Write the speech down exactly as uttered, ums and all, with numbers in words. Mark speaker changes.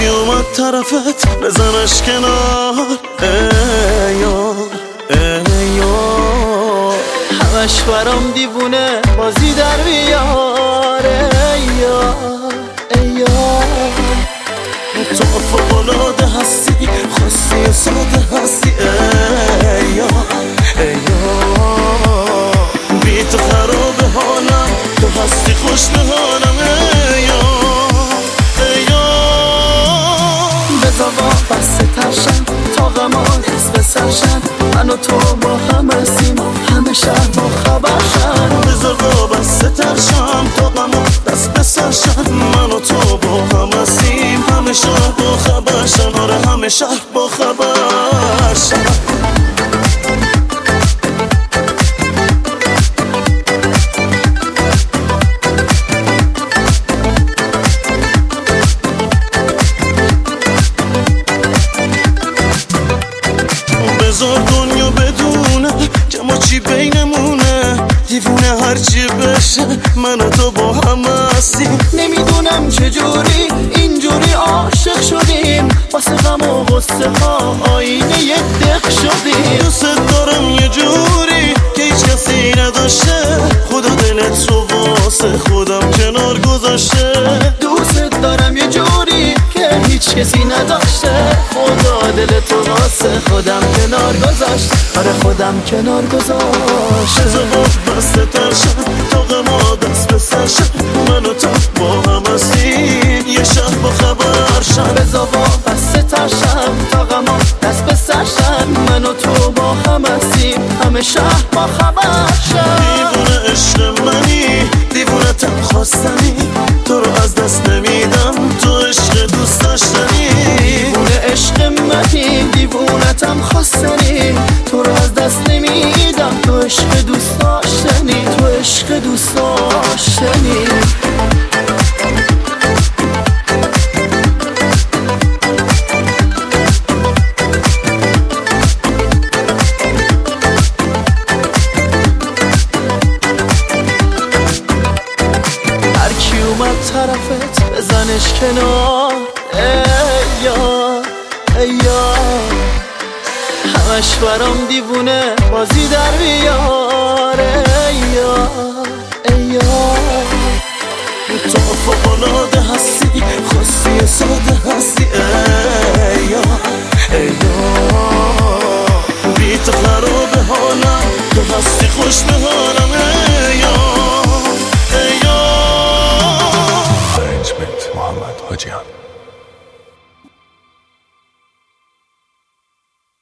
Speaker 1: اومد طرفت بزنش کنار. ای یار ای یار
Speaker 2: همش برام دیوونه بازی در بیار. ای یار ای یار
Speaker 1: تو فوق‌العاده هستی، خاصی ساده هستی. ای یار ای یار بی تو خراب حالم، تو هستی خوش به حالم. ای یار ای یار
Speaker 2: بذار بسته ترشم تا غمان اسم سرشن، من و تو با هم هستیم همه شهر با خبرشن.
Speaker 1: بذار بسته ترشم تا غمان دست به سرشن، من و تو با هم هستیم همه شهر با خبرشن. آره همه شهر با خبرشن. بذار دنیا بدونه که ما چی بینمونه، دیوونه هرچی بشه من و تو با هم هستیم.
Speaker 2: نمیدونم چجوری اینجوری عاشق شدیم، واسه غم و غصه ها آینه یه دق شدیم.
Speaker 1: دوست دارم یه جوری که هیچ کسی نداشته، خدا دلت رو واسه خودم کنار گذاشته.
Speaker 2: دوست دارم یه جوری که هیچ کسی نداشته، خدا دلت رو واسه خودم کنار گذاشت. آره خودم کنار گذاشت.
Speaker 1: بذار بسته ترشن تا غما دست به سرشن، من و تو با هم هستیم یه شهر با خبرشن.
Speaker 2: بذار بسته ترشن تا غما دست به سرشن، من و تو با هم هستیم همه شهر با خبرشن.
Speaker 1: دیوونه عشق منی، دیوونتم خواستنی، تو رو از دست نمیدم، تو عشق دوست داشتنی.
Speaker 2: دیوونه عشق منی، دیوونتم خواستنی، تو رو از دست نمیدم، تو عشق دوست داشتنی، تو عشق دوست داشتنی. هرکی اومد طرفت بزنش کنار. ای یار ای یار همش برام دیوونه بازی در بیار. ای یار ای یار
Speaker 1: تو فوق‌العاده هستی، خاصی ساده هستی. ای یار ای یار بی تو خراب حالم، تو هستی خوش به حالم. ای یار ای یار
Speaker 3: Arrangement محمد حاجیان.